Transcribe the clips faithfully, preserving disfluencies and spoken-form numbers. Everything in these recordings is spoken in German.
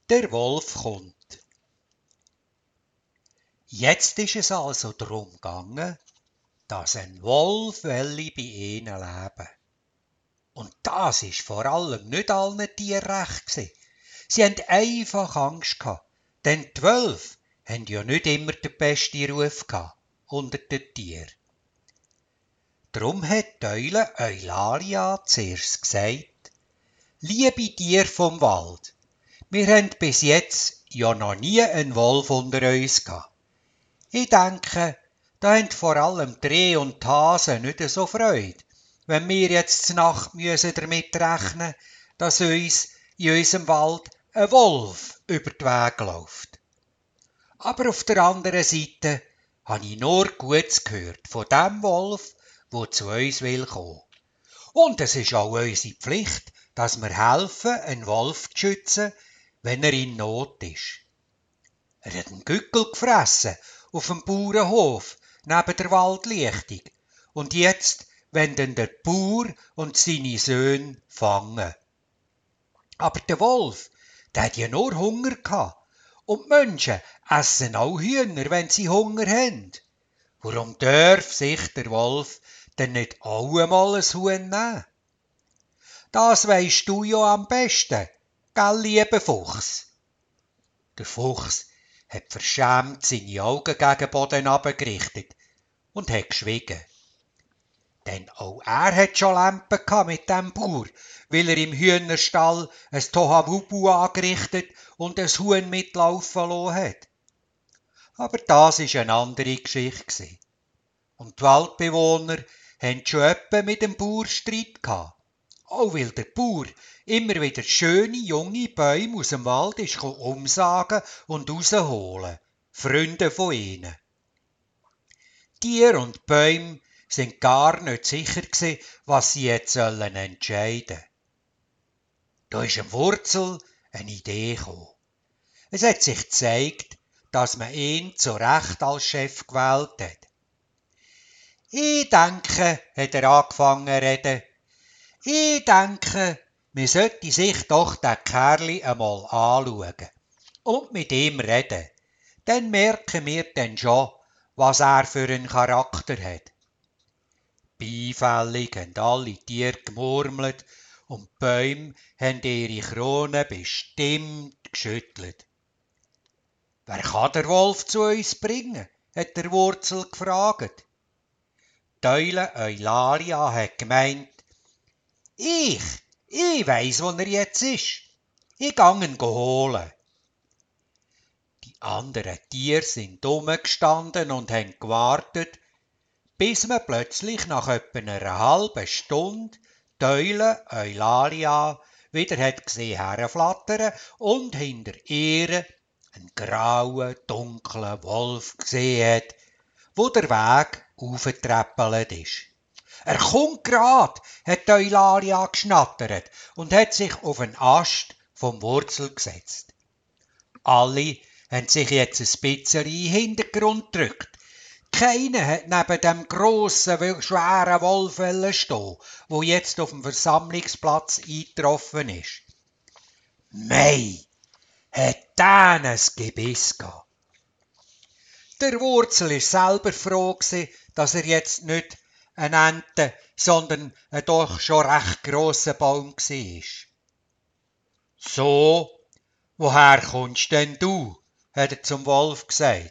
Der Wolf kommt. Jetzt ist es also darum gegangen, dass ein Wolf wollte bei ihnen leben. Und das ist vor allem nicht allen Tieren recht gewesen. Sie hatten einfach Angst gehabt, denn die Wölfe haben ja nicht immer den besten Ruf gehabt unter den Tieren. Darum hat die Eule Eulalia zuerst gesagt: Liebe Tiere vom Wald, wir haben bis jetzt ja noch nie einen Wolf unter uns gehabt. Ich denke, da haben vor allem die Rehe und die Hasen nicht so Freude, wenn wir jetzt zur Nacht müssen damit rechnen, dass uns in unserem Wald ein Wolf über den Weg läuft. Aber auf der anderen Seite habe ich nur Gutes gehört von dem Wolf, der zu uns will kommen. Und es ist auch unsere Pflicht, dass wir helfen, einen Wolf zu schützen, wenn er in Not ist. Er hat einen Gückel gefressen auf dem Bauernhof neben der Waldlichtung. Und jetzt wollen der Bauer und seine Söhne fangen. Aber der Wolf, der hat ja nur Hunger gehabt. Und die Menschen essen auch Hühner, wenn sie Hunger haben. Warum darf sich der Wolf denn nicht auch einmal ein Huhn nehmen? Das weisst du ja am besten, gell, lieber Fuchs? Der Fuchs hat verschämt seine Augen gegen den Boden abgerichtet und hat geschwiegen. Denn auch er hat schon Lampen gehabt mit dem Bauer, weil er im Hühnerstall ein Tohuwabohu angerichtet und ein Huhn mitlaufen lassen hat. Aber das war eine andere Geschichte. Und die Waldbewohner haben schon öppe mit dem Bauer Streit gehabt. Auch weil der Bauer immer wieder schöne junge Bäume aus dem Wald ist umsagen und rausholen. Freunde von ihnen. Tiere und Bäume sind gar nicht sicher gewesen, was sie jetzt sollen entscheiden. Da ist eine Wurzel eine Idee gekommen. Es hat sich gezeigt, dass man ihn zu Recht als Chef gewählt hat. Ich denke, hat er angefangen zu reden, ich denke, man sollte sich doch den Kerli einmal anschauen und mit ihm reden. Dann merken wir dann schon, was er für einen Charakter hat. Beifällig haben alle Tiere gemurmelt und die Bäume haben ihre Kronen bestimmt geschüttelt. Wer kann der Wolf zu uns bringen? Hat der Wurzel gefragt. Die Eule Eulalia hat gemeint, ich, ich weiss, wo er jetzt ist. Ich gang ihn holen. Die anderen Tiere sind rumgestanden und haben gewartet, bis man plötzlich nach etwa einer halben Stunde die Eule Eulalia wieder hat gesehen herflattern und hinter ihr einen grauen, dunklen Wolf gesehen hat, wo der Weg aufgeträppelt ist. Er kommt grad, hat Eulalia geschnattert und hat sich auf einen Ast vom Wurzel gesetzt. Alle haben sich jetzt ein bisschen in den Hintergrund gedrückt. Keiner hat neben dem grossen, schweren Wolf stehen, wo jetzt auf dem Versammlungsplatz eingetroffen ist. Mei, hat der ein Gebiss gehabt. Der Wurzel war selber froh, dass er jetzt nicht ein Ente, sondern ein doch schon recht grosser Baum war. So, woher kommst denn du? Hat er zum Wolf gesagt.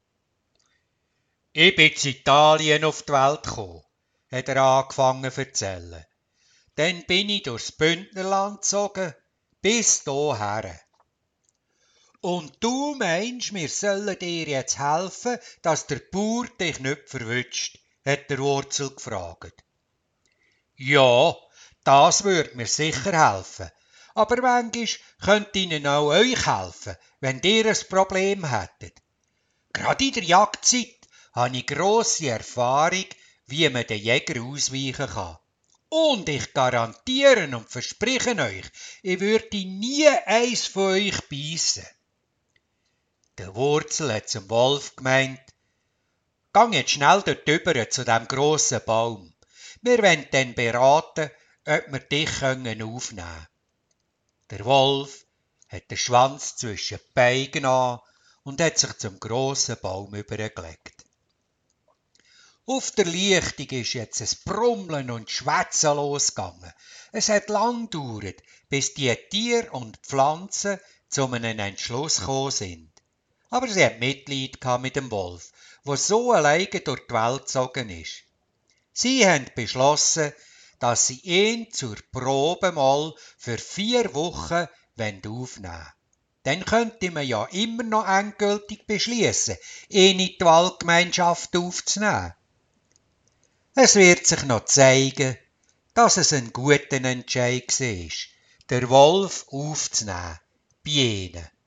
Ich bin in Italien auf die Welt gekommen, hat er angefangen zu erzählen. Dann bin ich durchs Bündnerland gezogen, bis hierher. Und du meinst, wir sollen dir jetzt helfen, dass der Bauer dich nicht verwünscht, hat der Wurzel gefragt. Ja, das würde mir sicher helfen. Aber manchmal könnte ihnen auch euch helfen, wenn ihr ein Problem hättet. Gerade in der Jagdzeit habe ich grosse Erfahrung, wie man den Jäger ausweichen kann. Und ich garantiere und verspreche euch, ich würde nie eins von euch beißen. Der Wurzel hat zum Wolf gemeint, gang jetzt schnell dort rüber zu dem grossen Baum. Wir wollen dann beraten, ob wir dich aufnehmen können. Der Wolf hat den Schwanz zwischen die Beine genommen und hat sich zum grossen Baum übergelegt. Auf der Lichtung ist jetzt ein Brummeln und Schwätzen losgegangen. Es hat lang gedauert, bis die Tiere und Pflanzen zu einem Entschluss gekommen sind. Aber sie hat Mitleid mit dem Wolf, der so alleine durch die Welt gezogen ist. Sie haben beschlossen, dass sie ihn zur Probe mal für vier Wochen aufnehmen wollen. Dann könnte man ja immer noch endgültig beschließen, ihn in die Waldgemeinschaft aufzunehmen. Es wird sich noch zeigen, dass es ein guter Entscheid war, den Wolf aufzunehmen bei ihnen.